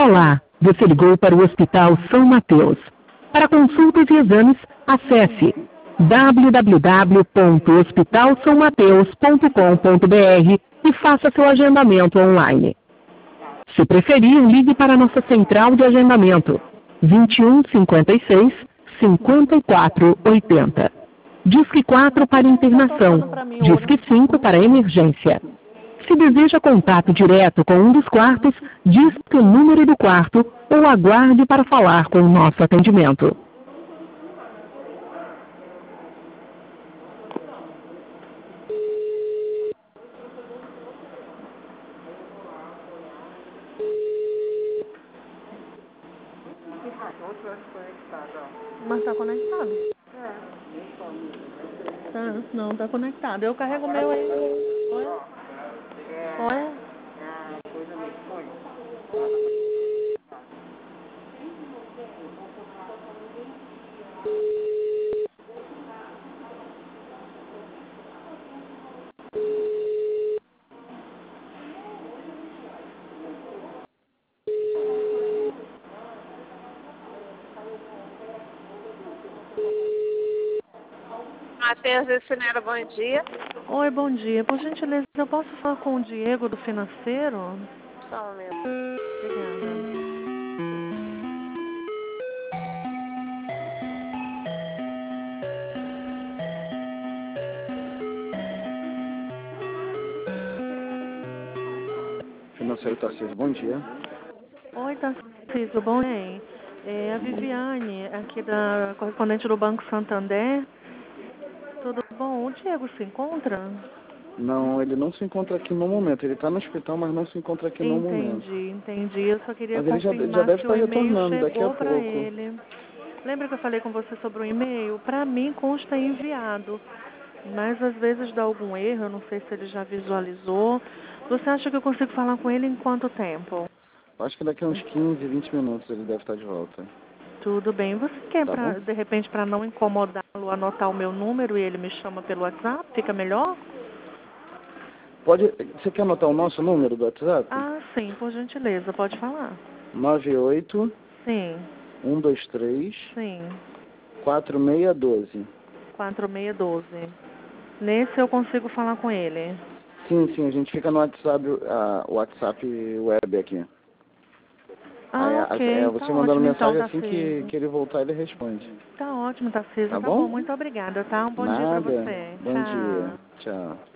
Olá, você ligou para o Hospital São Mateus. Para consultas e exames, acesse www.hospitalsãomateus.com.br e faça seu agendamento online. Se preferir, ligue para a nossa central de agendamento 21 56 54 80. Disque 4 para internação, Disque 5 para emergência. Se deseja contato direto com um dos quartos, disque o número do quarto ou aguarde para falar com o nosso atendimento. Mas tá conectado? Tá, não, tá conectado. Eu carrego o meu aí. Oi? Oi? Matheus e Cinera, bom dia. Oi, bom dia. Por gentileza, eu posso falar com o Diego do financeiro? Só um momento. Obrigada. Financeiro Tarcísio, bom dia. Oi, Tarcísio, bom dia. É a Viviane, aqui da correspondente do Banco Santander. Tudo bom? O Diego se encontra? Não, ele não se encontra aqui no momento. Ele está no hospital, mas não se encontra aqui no momento. Entendi. Eu só queria Mas ele já confirmar deve se o estar e-mail retornando daqui a chegou para pouco. ele. Lembra que eu falei com você sobre o e-mail? Para mim consta enviado, mas às vezes dá algum erro, eu não sei se ele já visualizou. Você acha que eu consigo falar com ele em quanto tempo? Acho que daqui a uns 15, 20 minutos ele deve estar de volta. Tudo bem. Você quer, Tá bom? de repente, para não incomodá-lo, anotar o meu número e ele me chama pelo WhatsApp? Fica melhor? Você quer anotar o nosso número do WhatsApp? Ah, sim, por gentileza, pode falar. 98 Sim, 123 sim, 4612. 4612. Nesse eu consigo falar com ele. Sim, a gente fica no WhatsApp, WhatsApp web aqui. Ah, ok. Você Tá mandando ótimo então, mensagem assim que Tarcísio. ele voltar, ele responde. Tá ótimo, Tarcísio. Tá Tá bom, bom? muito obrigada, tá? Um bom dia pra Nada. você. Bom dia. Tchau. Tchau.